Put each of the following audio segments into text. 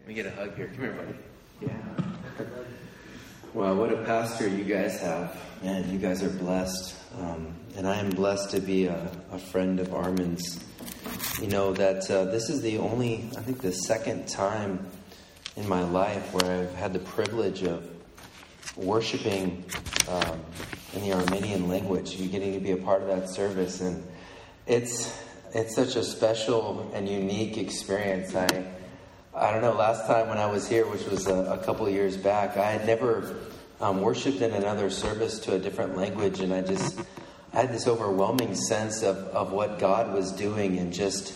Let me get a hug here. Come here, buddy. Yeah. Well, what a pastor you guys have. Man, you guys are blessed. And I am blessed to be a friend of Armin's. You know, that this is the only, I think the second time in my life where I've had the privilege of worshiping in the Armenian language. You're getting to be a part of that service. And it's such a special and unique experience. I don't know, last time when I was here, which was a couple of years back, I had never worshipped in another service to a different language, and I had this overwhelming sense of what God was doing and just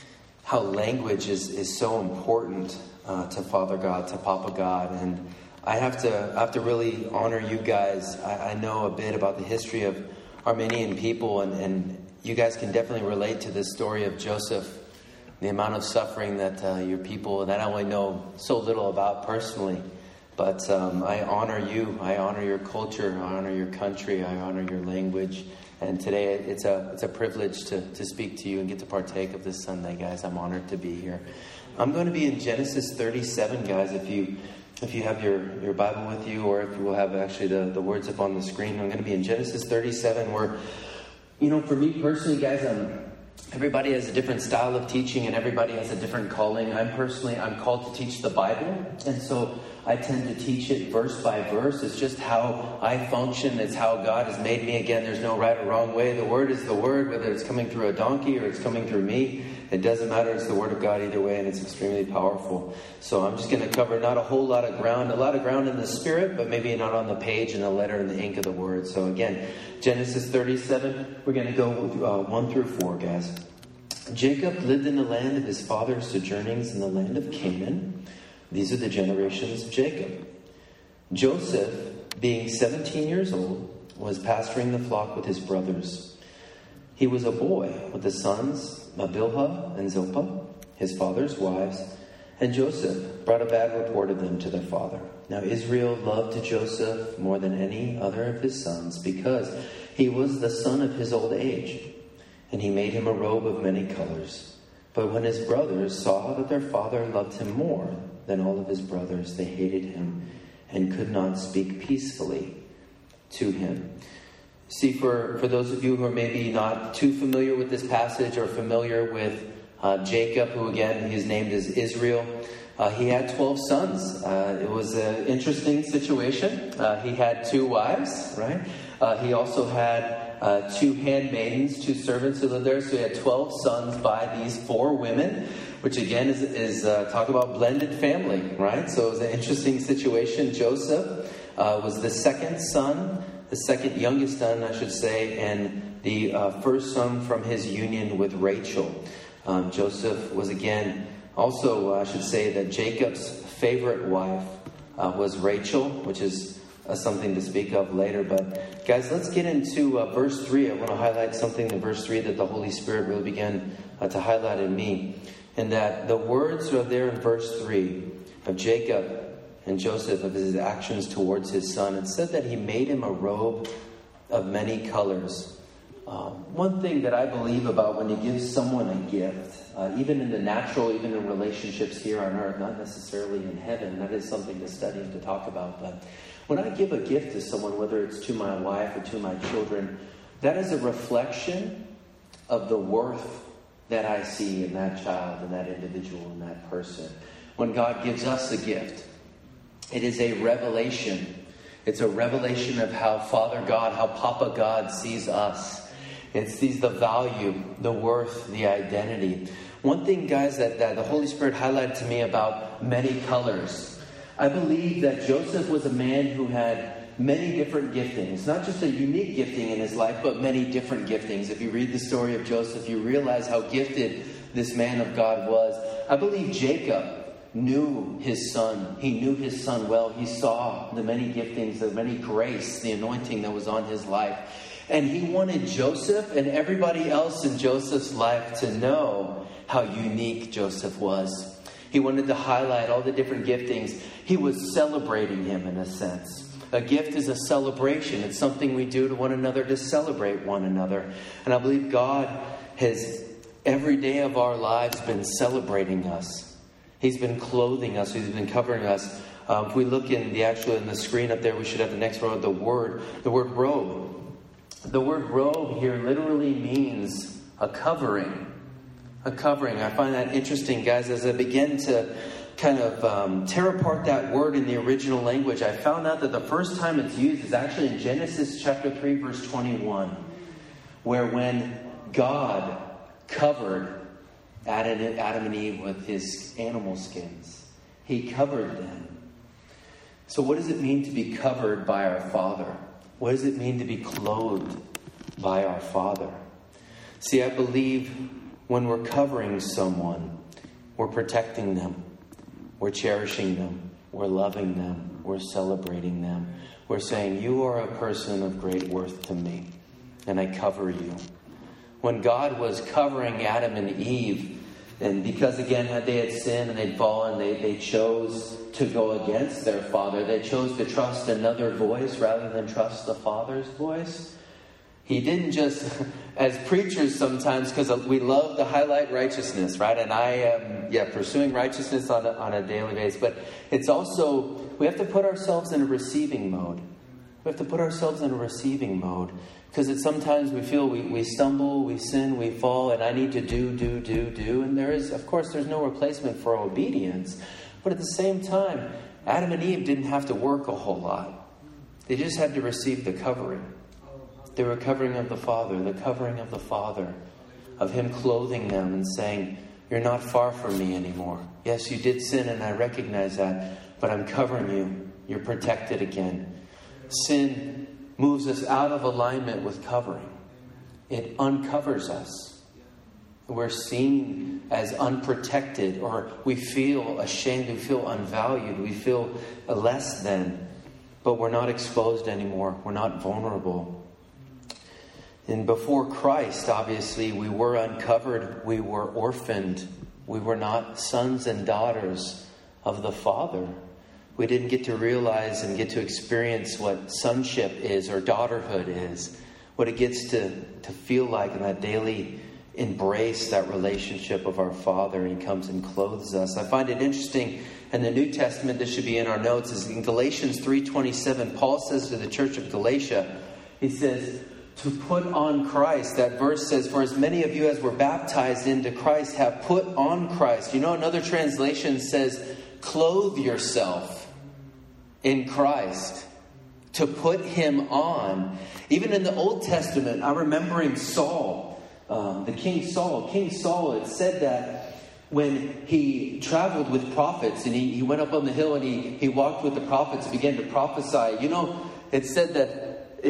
how language is so important to Father God, to Papa God. And I have to really honor you guys. I know a bit about the history of Armenian people, and you guys can definitely relate to this story of Joseph. The amount of suffering that your people that I only know so little about personally. But I honor you. I honor your culture. I honor your country. I honor your language. And today it's a privilege to speak to you and get to partake of this Sunday, guys. I'm honored to be here. I'm going to be in Genesis 37, guys. If you have your Bible with you, or if you will have actually the words up on the screen, I'm going to be in Genesis 37, where, you know, for me personally, guys, everybody has a different style of teaching, and everybody has a different calling. I'm called to teach the Bible, and so I tend to teach it verse by verse. It's just how I function. It's how God has made me. Again, there's no right or wrong way. The Word is the Word, whether it's coming through a donkey or it's coming through me. It doesn't matter. It's the Word of God either way, and it's extremely powerful. So I'm just going to cover not a whole lot of ground, a lot of ground in the Spirit, but maybe not on the page and the letter and the ink of the Word. So again, Genesis 37, we're going to go 1 through 4, guys. Jacob lived in the land of his father's sojournings in the land of Canaan. These are the generations of Jacob. Joseph, being 17 years old, was pasturing the flock with his brothers. He was a boy with the sons Bilhah and Zilpah, his father's wives, and Joseph brought a bad report of them to their father. Now Israel loved Joseph more than any other of his sons, because he was the son of his old age, and he made him a robe of many colors. But when his brothers saw that their father loved him more than all of his brothers, they hated him and could not speak peacefully to him. See, for those of you who are maybe not too familiar with this passage or familiar with Jacob, who again, his name is Israel, he had 12 sons. It was an interesting situation. He had 2 wives, right? He also had 2 handmaidens, 2 servants who lived there. So he had 12 sons by these 4 women, which again is talk about blended family, right? So it was an interesting situation. Joseph was the second son, the second youngest son, I should say, and the first son from his union with Rachel. Joseph was again also, I should say, that Jacob's favorite wife was Rachel, which is something to speak of later. But guys, let's get into verse 3. I want to highlight something in verse 3 that the Holy Spirit really began to highlight in me. And that the words are there in verse 3 of Jacob and Joseph, of his actions towards his son. It said that he made him a robe of many colors. One thing that I believe about when you give someone a gift, even in the natural, even in relationships here on earth, not necessarily in heaven, that is something to study and to talk about. But when I give a gift to someone, whether it's to my wife or to my children, that is a reflection of the worth that I see in that child, in that individual, in that person. When God gives us a gift, it is a revelation. It's a revelation of how Father God, how Papa God sees us. It sees the value, the worth, the identity. One thing, guys, that the Holy Spirit highlighted to me about many colors. I believe that Joseph was a man who had many different giftings. Not just a unique gifting in his life, but many different giftings. If you read the story of Joseph, you realize how gifted this man of God was. I believe Jacob knew his son. He knew his son well. He saw the many giftings, the many grace, the anointing that was on his life. And he wanted Joseph and everybody else in Joseph's life to know how unique Joseph was. He wanted to highlight all the different giftings. He was celebrating him in a sense. A gift is a celebration. It's something we do to one another to celebrate one another. And I believe God has every day of our lives been celebrating us. He's been clothing us. He's been covering us. If we look in the screen up there, we should have the next row. The word robe. The word robe here literally means a covering. A covering. I find that interesting, guys. As I begin to kind of tear apart that word in the original language, I found out that the first time it's used is actually in Genesis chapter 3, verse 21, where when God covered Adam and Eve with his animal skins, he covered them. So what does it mean to be covered by our Father? What does it mean to be clothed by our Father? See, I believe when we're covering someone, we're protecting them. We're cherishing them. We're loving them. We're celebrating them. We're saying, you are a person of great worth to me, and I cover you. When God was covering Adam and Eve, and because, again, they had sinned and they'd fallen, they chose to go against their Father. They chose to trust another voice rather than trust the Father's voice. He didn't just, as preachers sometimes, because we love to highlight righteousness, right? And I am, pursuing righteousness on a daily basis. But it's also, we have to put ourselves in a receiving mode. We have to put ourselves in a receiving mode. Because sometimes we feel we stumble, we sin, we fall, and I need to do. And there's no replacement for obedience. But at the same time, Adam and Eve didn't have to work a whole lot. They just had to receive the covering. They were covering of the Father, the covering of the Father, of Him clothing them and saying, you're not far from me anymore. Yes, you did sin and I recognize that, but I'm covering you. You're protected again. Sin moves us out of alignment with covering. It uncovers us. We're seen as unprotected, or we feel ashamed, we feel unvalued, we feel less than, but we're not exposed anymore. We're not vulnerable. And before Christ, obviously, we were uncovered, we were orphaned, we were not sons and daughters of the Father. We didn't get to realize and get to experience what sonship is or daughterhood is, what it gets to feel like in that daily embrace, that relationship of our Father. He comes and clothes us. I find it interesting in the New Testament, this should be in our notes, is in Galatians 3:27, Paul says to the church of Galatia, he says, to put on Christ. That verse says, for as many of you as were baptized into Christ have put on Christ. You know, another translation says, clothe yourself in Christ. To put Him on. Even in the Old Testament, I'm remembering Saul, the King Saul. King Saul, it said that when he traveled with prophets and he went up on the hill and he walked with the prophets and began to prophesy. You know, it said that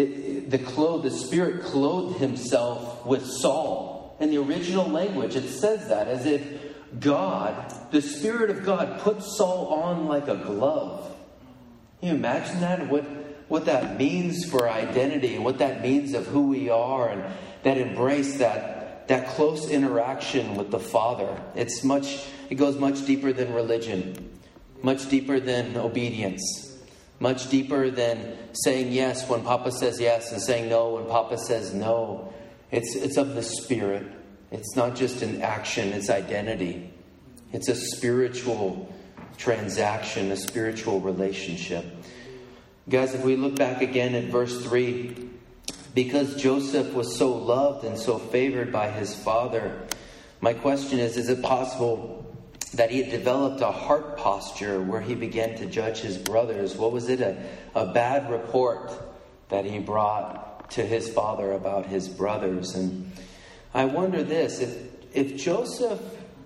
the Spirit clothed Himself with Saul. In the original language, it says that as if God, the Spirit of God, put Saul on like a glove. Can you imagine that? What that means for identity and what that means of who we are, and that embrace, that close interaction with the Father. It goes much deeper than religion, much deeper than obedience. Much deeper than saying yes when Papa says yes and saying no when Papa says no. It's of the Spirit. It's not just an action, it's identity. It's a spiritual transaction, a spiritual relationship. Guys, if we look back again at verse 3, because Joseph was so loved and so favored by his father, my question is it possible that he had developed a heart posture where he began to judge his brothers? What was it? A bad report that he brought to his father about his brothers. And I wonder this, if Joseph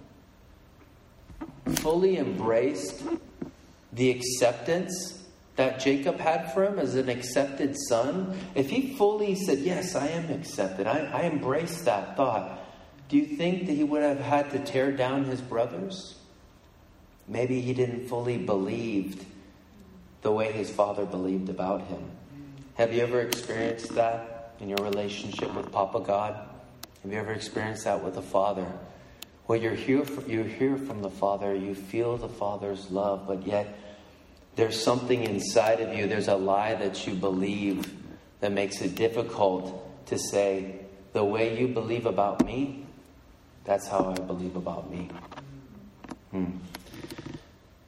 fully embraced the acceptance that Jacob had for him as an accepted son, if he fully said, yes, I am accepted, I embrace that thought, do you think that he would have had to tear down his brothers? Maybe he didn't fully believe the way his father believed about him. Have you ever experienced that in your relationship with Papa God? Have you ever experienced that with the Father? Well, you hear from the Father, you feel the Father's love, but yet there's something inside of you, there's a lie that you believe that makes it difficult to say, the way you believe about me, that's how I believe about me.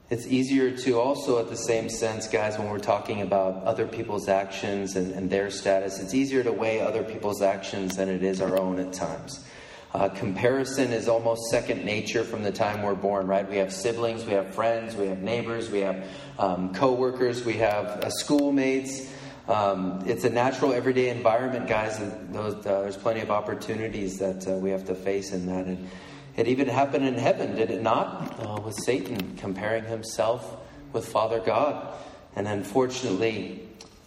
It's easier to also, at the same sense, guys, when we're talking about other people's actions and their status, it's easier to weigh other people's actions than it is our own at times. Comparison is almost second nature from the time we're born, right? We have siblings, we have friends, we have neighbors, we have co-workers, we have schoolmates. It's a natural everyday environment, guys. There's plenty of opportunities that we have to face in that. And it even happened in heaven, did it not? With Satan comparing himself with Father God. And unfortunately,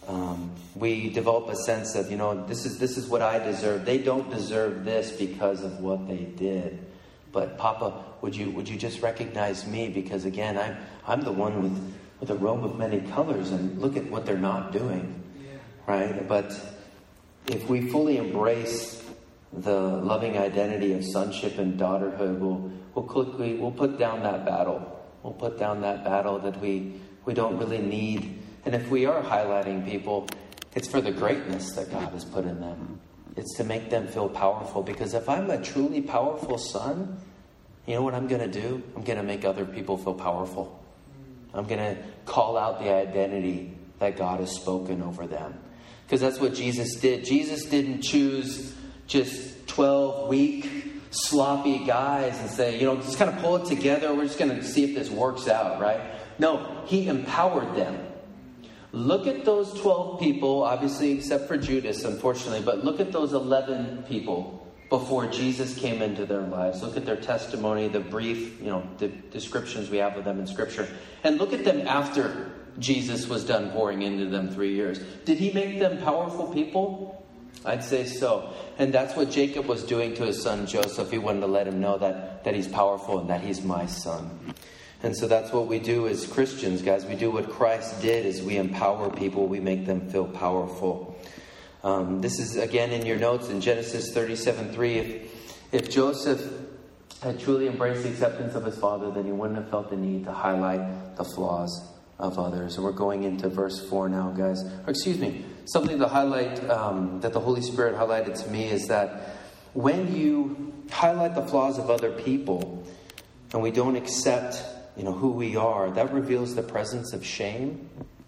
we develop a sense of, this is what I deserve. They don't deserve this because of what they did. But Papa, would you just recognize me? Because again, I'm the one with a robe of many colors, and look at what they're not doing, right? But if we fully embrace the loving identity of sonship and daughterhood, we'll put down that battle. We'll put down that battle that we don't really need. And if we are highlighting people, it's for the greatness that God has put in them. It's to make them feel powerful. Because if I'm a truly powerful son, you know what I'm going to do? I'm going to make other people feel powerful. I'm going to call out the identity that God has spoken over them. Because that's what Jesus did. Jesus didn't choose just 12 weak, sloppy guys and say, just kind of pull it together. We're just going to see if this works out, right? No, he empowered them. Look at those 12 people, obviously except for Judas, unfortunately, but look at those 11 people before Jesus came into their lives. Look at their testimony, the brief, the descriptions we have of them in Scripture. And look at them after Jesus was done pouring into them 3 years. Did he make them powerful people? I'd say so. And that's what Jacob was doing to his son Joseph. He wanted to let him know that he's powerful and that he's my son. And so that's what we do as Christians, guys. We do what Christ did, is we empower people. We make them feel powerful. This is, again, in your notes in Genesis 37:3. If Joseph had truly embraced the acceptance of his father, then he wouldn't have felt the need to highlight the flaws of others. And we're going into verse 4 now, guys. Something to highlight that the Holy Spirit highlighted to me is that when you highlight the flaws of other people and we don't accept who we are, that reveals the presence of shame.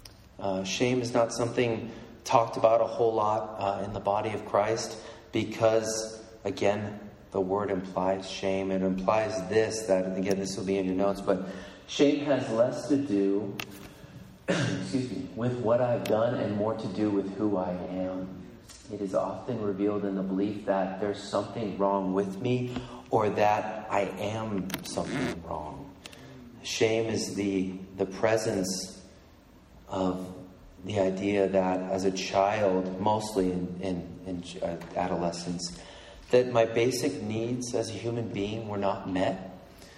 Shame is not something talked about a whole lot in the body of Christ because, again, the word implies shame. It implies that, again, this will be in your notes, but shame has less to do with what I've done and more to do with who I am. It is often revealed in the belief that there's something wrong with me or that I am something wrong. Shame is the presence of the idea that as a child, mostly in adolescence, that my basic needs as a human being were not met.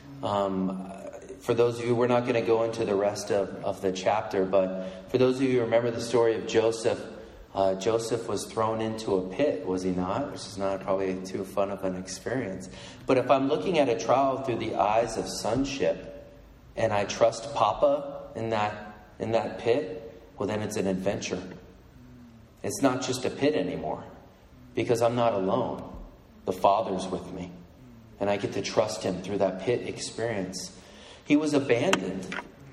For those of you, we're not going to go into the rest of the chapter, but for those of you who remember the story of Joseph, Joseph was thrown into a pit, was he not? Which is not probably too fun of an experience. But if I'm looking at a trial through the eyes of sonship, and I trust Papa in that pit, well, then it's an adventure. It's not just a pit anymore, because I'm not alone. The Father's with me, and I get to trust him through that pit experience. He was abandoned.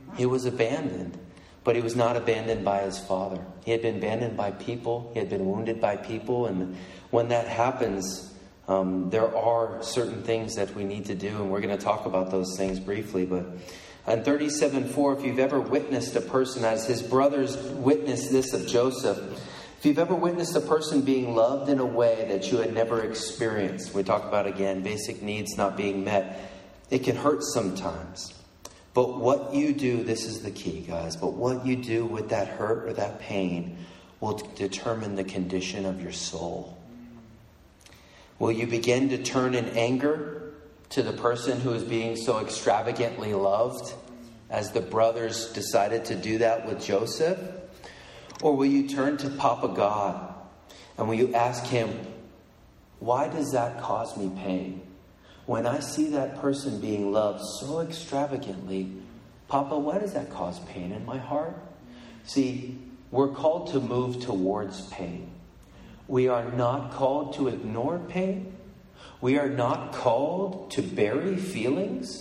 But he was not abandoned by his father. He had been abandoned by people. He had been wounded by people. And when that happens, there are certain things that we need to do. And we're going to talk about those things briefly. But in 37:4, if you've ever witnessed a person, as his brothers witnessed this of Joseph, if you've ever witnessed a person being loved in a way that you had never experienced, we talk about, again, basic needs not being met, it can hurt sometimes. But what you do, this is the key, guys, but what you do with that hurt or that pain will determine the condition of your soul. Will you begin to turn in anger to the person who is being so extravagantly loved, as the brothers decided to do that with Joseph? Or will you turn to Papa God and will you ask him, why does that cause me pain? When I see that person being loved so extravagantly, Papa, why does that cause pain in my heart? See, we're called to move towards pain. We are not called to ignore pain. We are not called to bury feelings.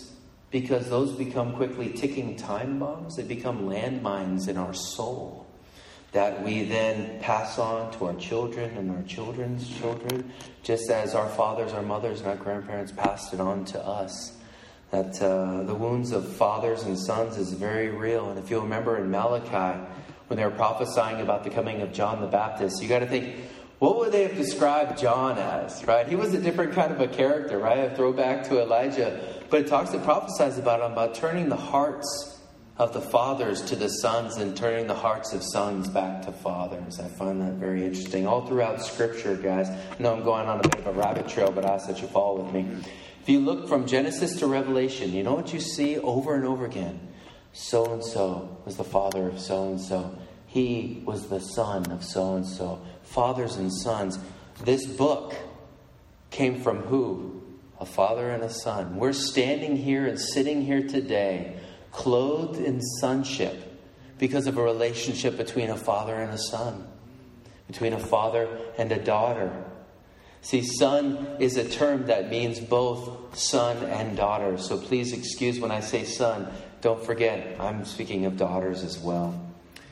because those become quickly ticking time bombs. They become landmines in our soul that we then pass on to our children and our children's children, just as our fathers, our mothers, and our grandparents passed it on to us. That the wounds of fathers and sons is very real. And if you'll remember in Malachi, when they were prophesying about the coming of John the Baptist, you got to think, what would they have described John as, right? He was a different kind of a character, right? A throwback to Elijah. But it prophesies about him, about turning the hearts of the fathers to the sons and turning the hearts of sons back to fathers. I find that very interesting. All throughout Scripture, guys. I know I'm going on a bit of a rabbit trail, but I ask that you follow with me. If you look from Genesis to Revelation, you know what you see over and over again? So-and-so was the father of so-and-so. He was the son of so-and-so. Fathers and sons. This book came from who? A father and a son. We're standing here and sitting here today, clothed in sonship, because of a relationship between a father and a son, between a father and a daughter. See, son is a term that means both son and daughter. So please excuse when I say son. Don't forget, I'm speaking of daughters as well.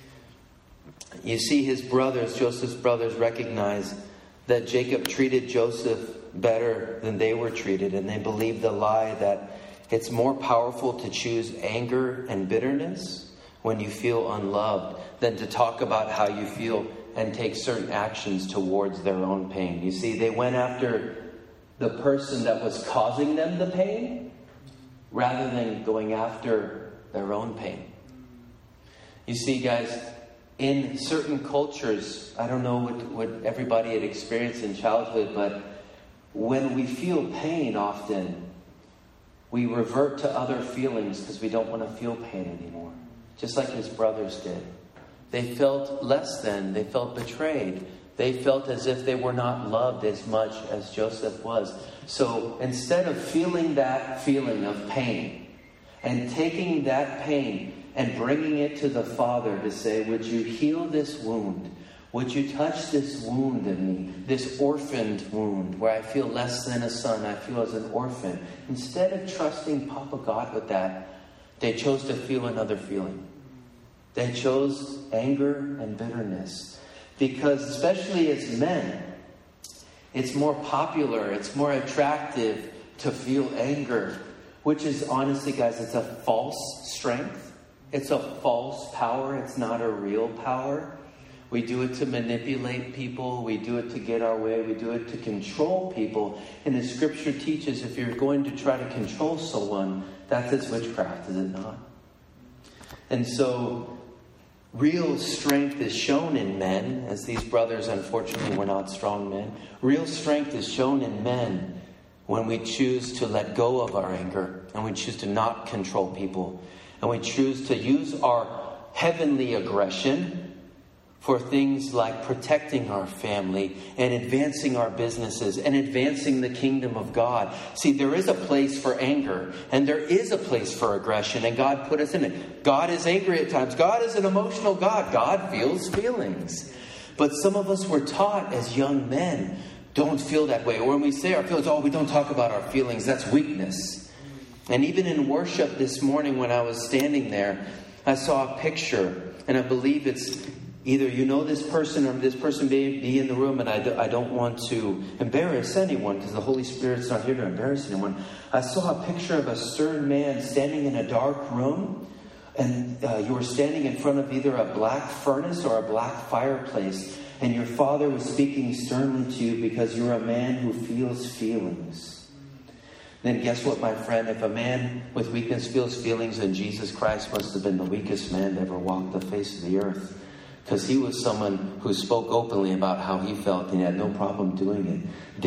You see, his brothers, Joseph's brothers, recognize that Jacob treated Joseph better than they were treated. And they believed the lie that it's more powerful to choose anger and bitterness when you feel unloved than to talk about how you feel and take certain actions towards their own pain. You see, they went after the person that was causing them the pain rather than going after their own pain. You see, guys, in certain cultures, I don't know what everybody had experienced in childhood, but when we feel pain often, we revert to other feelings because we don't want to feel pain anymore. Just like his brothers did. They felt less than. They felt betrayed. They felt as if they were not loved as much as Joseph was. So instead of feeling that feeling of pain and taking that pain and bringing it to the Father to say, would you heal this wound? Would you touch this wound in me? This orphaned wound where I feel less than a son. I feel as an orphan. Instead of trusting Papa God with that, they chose to feel another feeling. They chose anger and bitterness. Because especially as men, it's more popular, it's more attractive to feel anger. Which is honestly, guys, it's a false strength. It's a false power. It's not a real power. We do it to manipulate people. We do it to get our way. We do it to control people. And the Scripture teaches if you're going to try to control someone, that's its witchcraft, is it not? And so real strength is shown in men, as these brothers unfortunately were not strong men. Real strength is shown in men when we choose to let go of our anger and we choose to not control people. And we choose to use our heavenly aggression for things like protecting our family and advancing our businesses and advancing the kingdom of God. See, there is a place for anger and there is a place for aggression, and God put us in it. God is angry at times. God is an emotional God. God feels feelings. But some of us were taught as young men, don't feel that way. Or when we say our feelings, we don't talk about our feelings. That's weakness. And even in worship this morning when I was standing there, I saw a picture, and I believe it's either you know this person or this person may be in the room, and I don't want to embarrass anyone because the Holy Spirit's not here to embarrass anyone. I saw a picture of a stern man standing in a dark room, and you were standing in front of either a black furnace or a black fireplace, and your father was speaking sternly to you because you're a man who feels feelings. Then guess what, my friend? If a man with weakness feels feelings, then Jesus Christ must have been the weakest man to ever walk the face of the earth. Because he was someone who spoke openly about how he felt, and he had no problem doing it.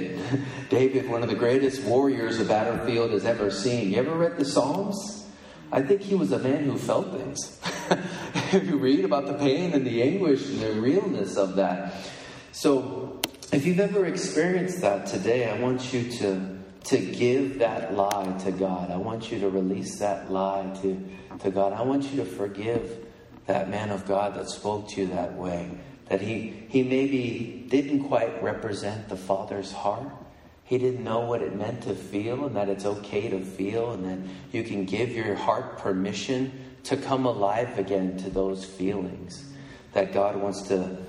David, one of the greatest warriors the battlefield has ever seen. You ever read the Psalms? I think he was a man who felt things. If you read about the pain and the anguish and the realness of that. So, if you've ever experienced that today, I want you to give that lie to God. I want you to release that lie to God. I want you to forgive that man of God that spoke to you that way. That he maybe didn't quite represent the Father's heart. He didn't know what it meant to feel, and that it's okay to feel, and that you can give your heart permission to come alive again to those feelings. That God wants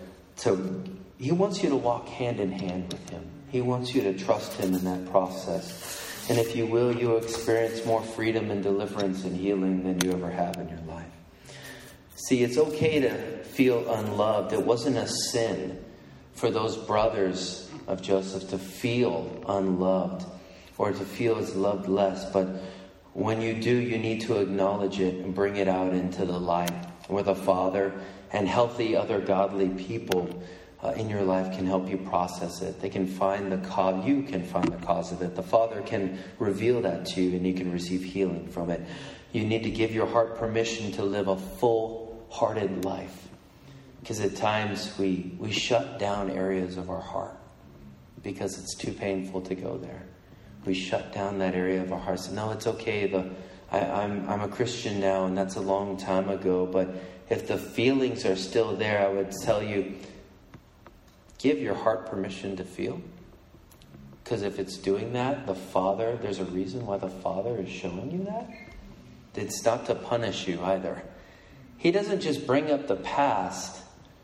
He wants you to walk hand in hand with Him. He wants you to trust Him in that process. And if you will, you'll experience more freedom and deliverance and healing than you ever have in your life. See, it's okay to feel unloved. It wasn't a sin for those brothers of Joseph to feel unloved or to feel as loved less. But when you do, you need to acknowledge it and bring it out into the light, where the Father and healthy other godly people in your life can help you process it. They can find the cause. You can find the cause of it. The Father can reveal that to you, and you can receive healing from it. You need to give your heart permission to live a full-hearted life. Because at times we shut down areas of our heart because it's too painful to go there. We shut down that area of our hearts. No, it's okay. I'm a Christian now, and that's a long time ago. But if the feelings are still there, I would tell you, give your heart permission to feel. Because if it's doing that, the Father, there's a reason why the Father is showing you that. It's not to punish you either. He doesn't just bring up the past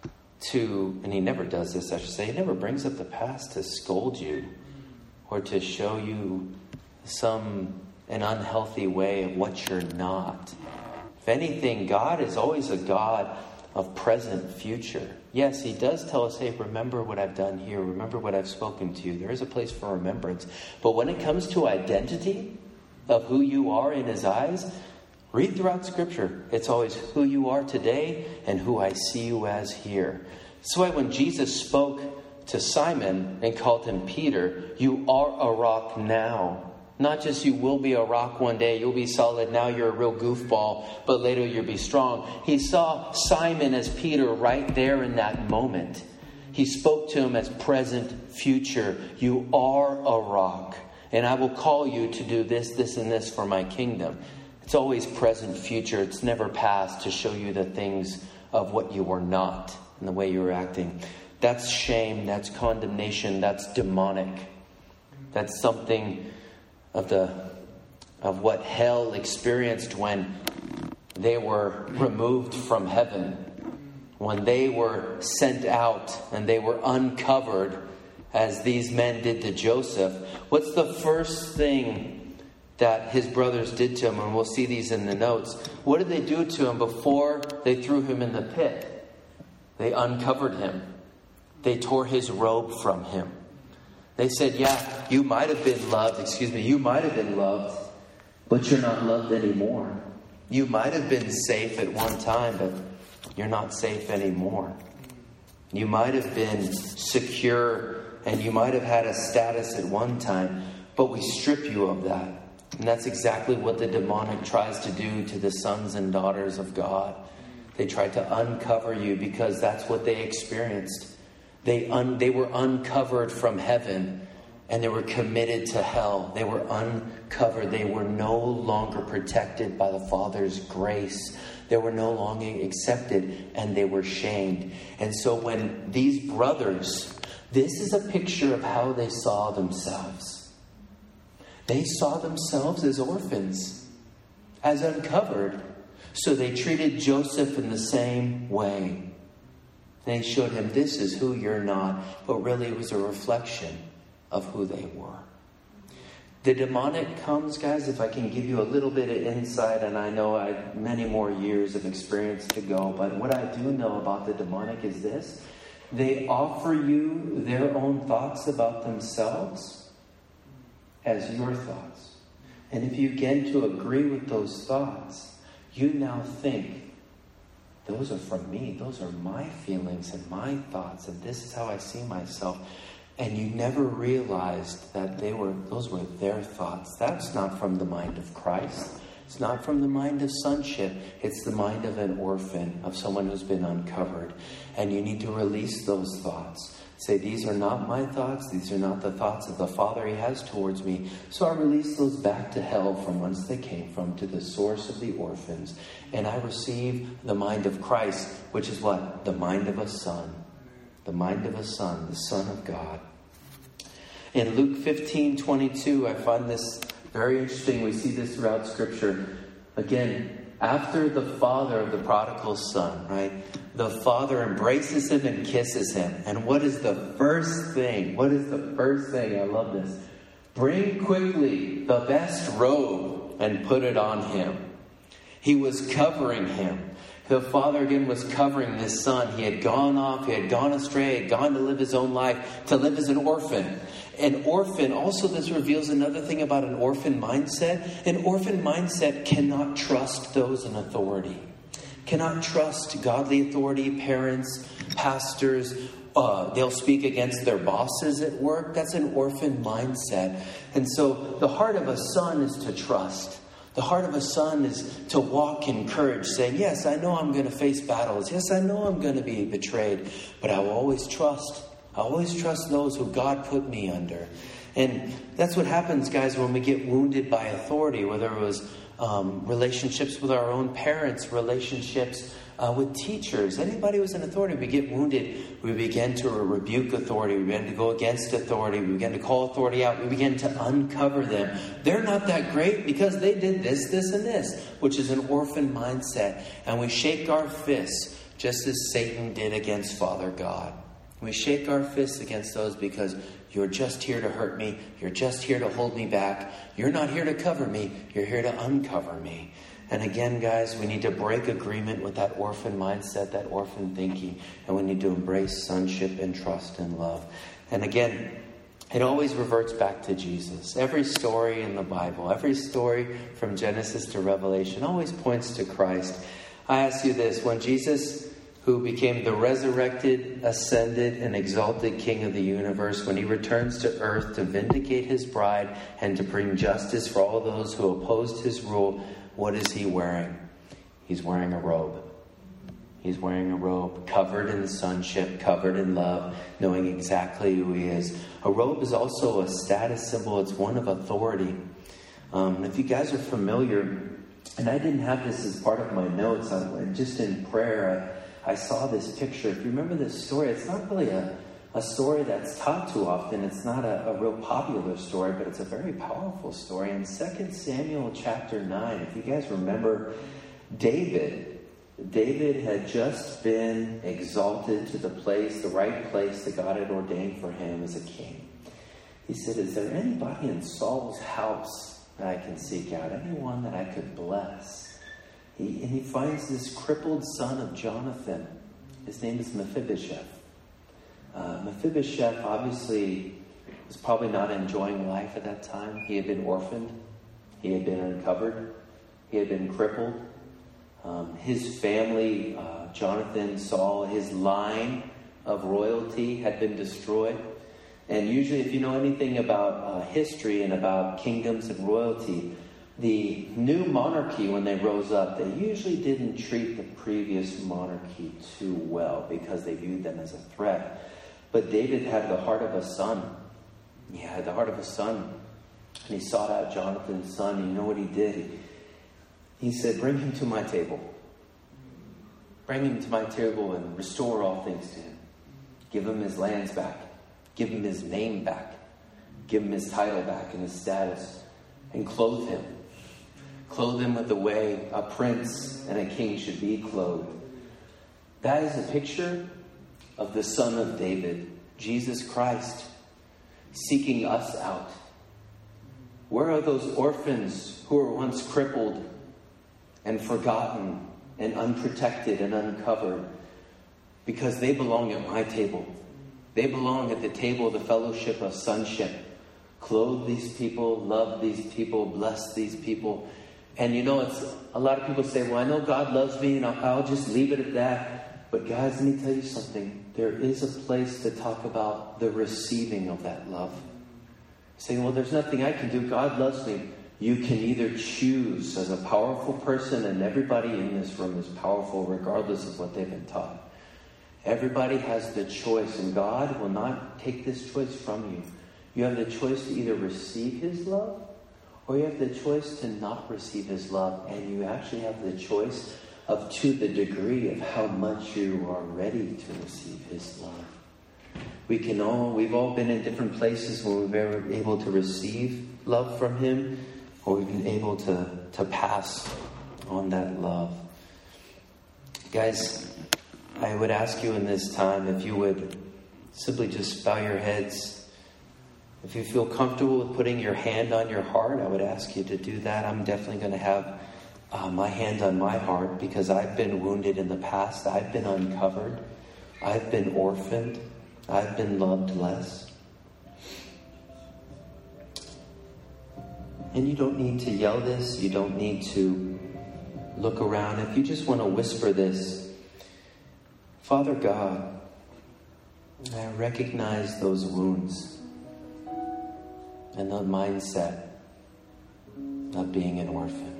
and He never does this, I should say. He never brings up the past to scold you or to show you an unhealthy way of what you're not. If anything, God is always a God of present future. Yes, He does tell us, hey, remember what I've done here. Remember what I've spoken to you. There is a place for remembrance. But when it comes to identity of who you are in His eyes, read throughout Scripture. It's always who you are today and who I see you as here. That's why when Jesus spoke to Simon and called him Peter, you are a rock now. Not just you will be a rock one day, you'll be solid. Now you're a real goofball, but later you'll be strong. He saw Simon as Peter right there in that moment. He spoke to him as present future. You are a rock, and I will call you to do this, this, and this for my kingdom. It's always present future. It's never past to show you the things of what you were not and the way you were acting. That's shame. That's condemnation. That's demonic. That's something of what hell experienced when they were removed from heaven. When they were sent out and they were uncovered, as these men did to Joseph. What's the first thing that his brothers did to him? And we'll see these in the notes. What did they do to him before they threw him in the pit? They uncovered him. They tore his robe from him. They said, yeah, you might have been loved. You might have been loved, but you're not loved anymore. You might have been safe at one time, but you're not safe anymore. You might have been secure and you might have had a status at one time, but we strip you of that. And that's exactly what the demonic tries to do to the sons and daughters of God. They try to uncover you because that's what they experienced. They were uncovered from heaven and they were committed to hell. They were uncovered. They were no longer protected by the Father's grace. They were no longer accepted and they were shamed. And so when these brothers, this is a picture of how they saw themselves. They saw themselves as orphans, as uncovered. So they treated Joseph in the same way. They showed him, this is who you're not. But really it was a reflection of who they were. The demonic comes, guys, if I can give you a little bit of insight, and I know I have many more years of experience to go, but what I do know about the demonic is this. They offer you their own thoughts about themselves as your thoughts. And if you begin to agree with those thoughts, you now think, those are from me. Those are my feelings and my thoughts. And this is how I see myself. And you never realized that those were their thoughts. That's not from the mind of Christ. It's not from the mind of sonship. It's the mind of an orphan, of someone who's been uncovered. And you need to release those thoughts. Say, these are not my thoughts. These are not the thoughts of the Father He has towards me. So I release those back to hell from whence they came from, to the source of the orphans. And I receive the mind of Christ, which is what? The mind of a son. The mind of a son, the Son of God. In Luke 15:22, I find this very interesting. We see this throughout Scripture. Again, after the father of the prodigal son, right? The father embraces him and kisses him. And what is the first thing? What is the first thing? I love this. Bring quickly the best robe and put it on him. He was covering him. The father again was covering this son. He had gone off. He had gone astray. Had gone to live his own life. To live as an orphan. An orphan, also this reveals another thing about an orphan mindset. An orphan mindset cannot trust those in authority. Cannot trust godly authority, parents, pastors. They'll speak against their bosses at work. That's an orphan mindset. And so the heart of a son is to trust. The heart of a son is to walk in courage, saying, yes, I know I'm going to face battles. Yes, I know I'm going to be betrayed. But I will always trust. I always trust those who God put me under. And that's what happens, guys, when we get wounded by authority, whether it was relationships with our own parents, relationships with teachers. Anybody who's in authority, we get wounded. We begin to rebuke authority. We begin to go against authority. We begin to call authority out. We begin to uncover them. They're not that great because they did this, this, and this, which is an orphan mindset. And we shake our fists just as Satan did against Father God. We shake our fists against those because you're just here to hurt me. You're just here to hold me back. You're not here to cover me. You're here to uncover me. And again, guys, we need to break agreement with that orphan mindset, that orphan thinking. And we need to embrace sonship and trust and love. And again, it always reverts back to Jesus. Every story in the Bible, every story from Genesis to Revelation always points to Christ. I ask you this, when Jesus, who became the resurrected, ascended, and exalted King of the universe, when he returns to earth to vindicate his bride and to bring justice for all those who opposed his rule, what is he wearing? He's wearing a robe. He's wearing a robe, covered in sonship, covered in love, knowing exactly who he is. A robe is also a status symbol. It's one of authority. If you guys are familiar, and I didn't have this as part of my notes, just in prayer, I saw this picture. If you remember this story, it's not really a story that's taught too often. It's not a real popular story, but it's a very powerful story. In 2 Samuel chapter 9, if you guys remember, David had just been exalted to the right place that God had ordained for him as a king. He said, is there anybody in Saul's house that I can seek out? Anyone that I could bless? And he finds this crippled son of Jonathan. His name is Mephibosheth. Mephibosheth obviously was probably not enjoying life at that time. He had been orphaned. He had been uncovered. He had been crippled. His family, Jonathan, Saul, his line of royalty had been destroyed. And usually, if you know anything about history and about kingdoms and royalty, the new monarchy, when they rose up, they usually didn't treat the previous monarchy too well because they viewed them as a threat. But David had the heart of a son. He had the heart of a son. And he sought out Jonathan's son. And you know what he did? He said, bring him to my table. Bring him to my table and restore all things to him. Give him his lands back. Give him his name back. Give him his title back and his status. And clothe him. Clothe him with the way a prince and a king should be clothed. That is a picture of the Son of David, Jesus Christ, seeking us out. Where are those orphans who were once crippled and forgotten and unprotected and uncovered? Because they belong at my table. They belong at the table of the fellowship of sonship. Clothe these people, love these people, bless these people. And you know, it's a lot of people say, well, I know God loves me and I'll just leave it at that. But guys, let me tell you something. There is a place to talk about the receiving of that love. Saying, well, there's nothing I can do. God loves me. You can either choose as a powerful person, and everybody in this room is powerful regardless of what they've been taught. Everybody has the choice, and God will not take this choice from you. You have the choice to either receive his love, or you have the choice to not receive his love. And you actually have the choice of to the degree of how much you are ready to receive his love. we've all been in different places when we've ever been able to receive love from Him, or we've been able to pass on that love. Guys, I would ask you in this time if you would simply just bow your heads. If you feel comfortable with putting your hand on your heart, I would ask you to do that. I'm definitely going to have my hand on my heart because I've been wounded in the past. I've been uncovered. I've been orphaned. I've been loved less. And you don't need to yell this. You don't need to look around. If you just want to whisper this, Father God, I recognize those wounds and the mindset of being an orphan.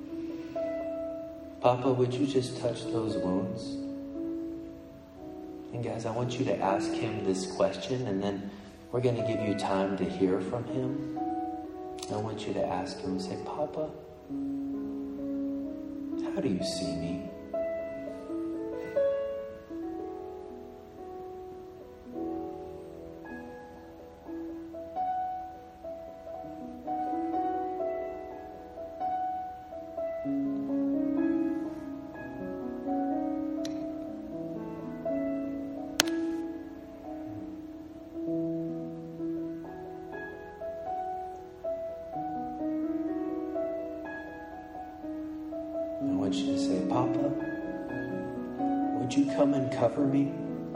Papa, would you just touch those wounds? And guys, I want you to ask Him this question, and then we're going to give you time to hear from Him. I want you to ask Him and say, Papa, how do you see me? I want you to say, Papa, would you come and cover me?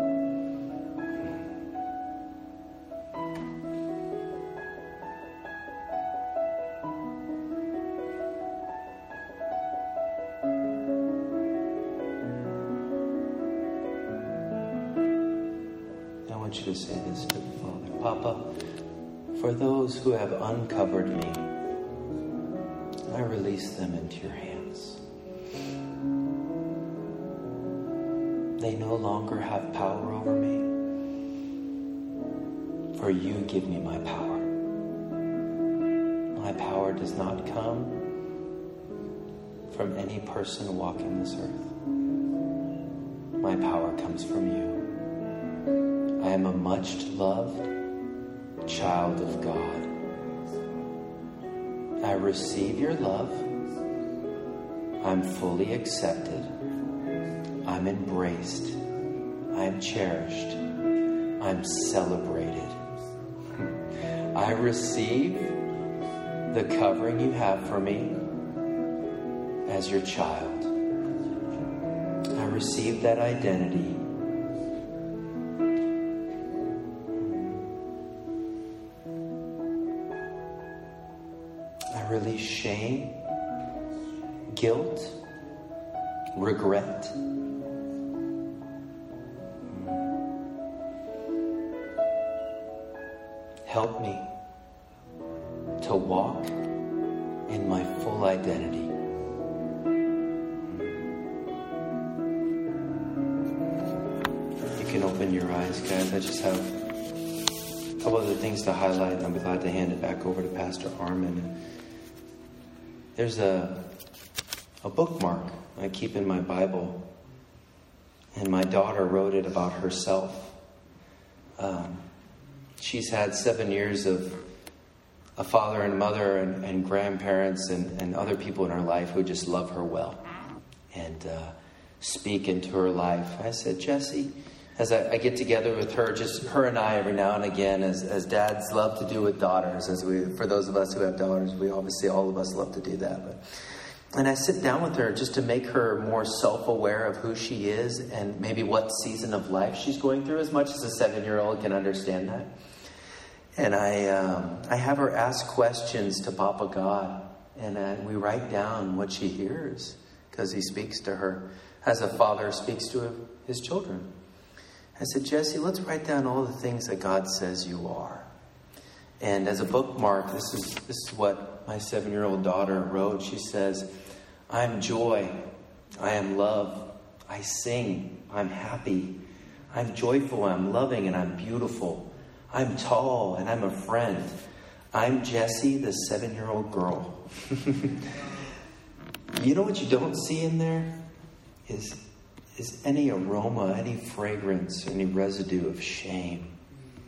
I want you to say this to the Father. Papa, for those who have uncovered me, I release them into your hands. They no longer have power over me, for you give me my power. My power does not come from any person walking this earth. My power comes from you. I am a much loved child of God. I receive your love. I'm fully accepted. I'm embraced. I'm cherished. I'm celebrated. I receive the covering you have for me as your child. I receive that identity. I release shame, guilt, regret. Help me to walk in my full identity. You can open your eyes, guys. I just have a couple other things to highlight, and I'm glad to hand it back over to Pastor Armin. There's a bookmark I keep in my Bible, and my daughter wrote it about herself. She's had 7 years of a father and mother and grandparents and other people in her life who just love her well and speak into her life. I said, Jessie, as I get together with her, just her and I every now and again, as dads love to do with daughters, for those of us who have daughters, we obviously, all of us love to do that. And I sit down with her just to make her more self-aware of who she is and maybe what season of life she's going through, as much as a 7-year-old can understand that. And I have her ask questions to Papa God, and we write down what she hears, because He speaks to her as a father speaks to his children. I said, Jessie, let's write down all the things that God says you are. And as a bookmark, this is what my 7-year-old daughter wrote. She says, I am joy, I am love, I sing, I'm happy, I'm joyful, I'm loving, and I'm beautiful. I'm tall, and I'm a friend. I'm Jessie, the 7-year-old girl. You know what you don't see in there? Is any aroma, any fragrance, any residue of shame.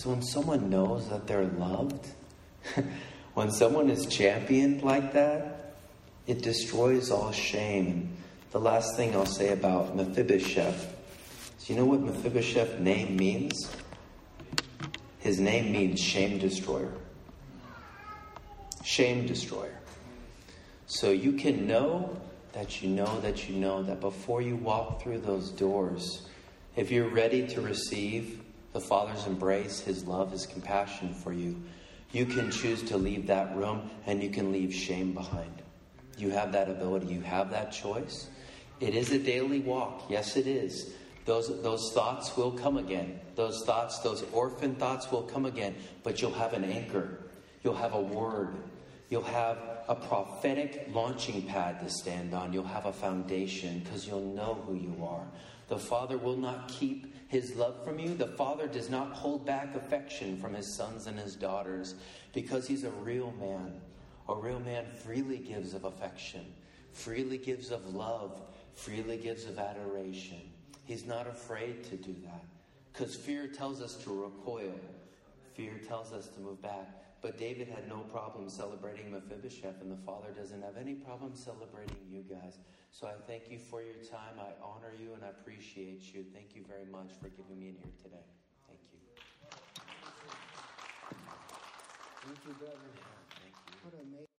is when someone knows that they're loved. When someone is championed like that, it destroys all shame. And the last thing I'll say about Mephibosheth is, you know what Mephibosheth's name means? His name means shame destroyer. Shame destroyer. So you can know that you know that you know that before you walk through those doors, if you're ready to receive the Father's embrace, His love, His compassion for you, you can choose to leave that room and you can leave shame behind. You have that ability. You have that choice. It is a daily walk. Yes, it is. Those thoughts will come again. Those thoughts, those orphan thoughts will come again. But you'll have an anchor. You'll have a word. You'll have a prophetic launching pad to stand on. You'll have a foundation because you'll know who you are. The Father will not keep His love from you. The Father does not hold back affection from His sons and His daughters because He's a real man. A real man freely gives of affection, freely gives of love, freely gives of adoration. He's not afraid to do that because fear tells us to recoil. Fear tells us to move back. But David had no problem celebrating Mephibosheth, and the Father doesn't have any problem celebrating you guys. So I thank you for your time. I honor you and I appreciate you. Thank you very much for giving me an ear today. Thank you. Thank you, brother. Thank you. What an amazing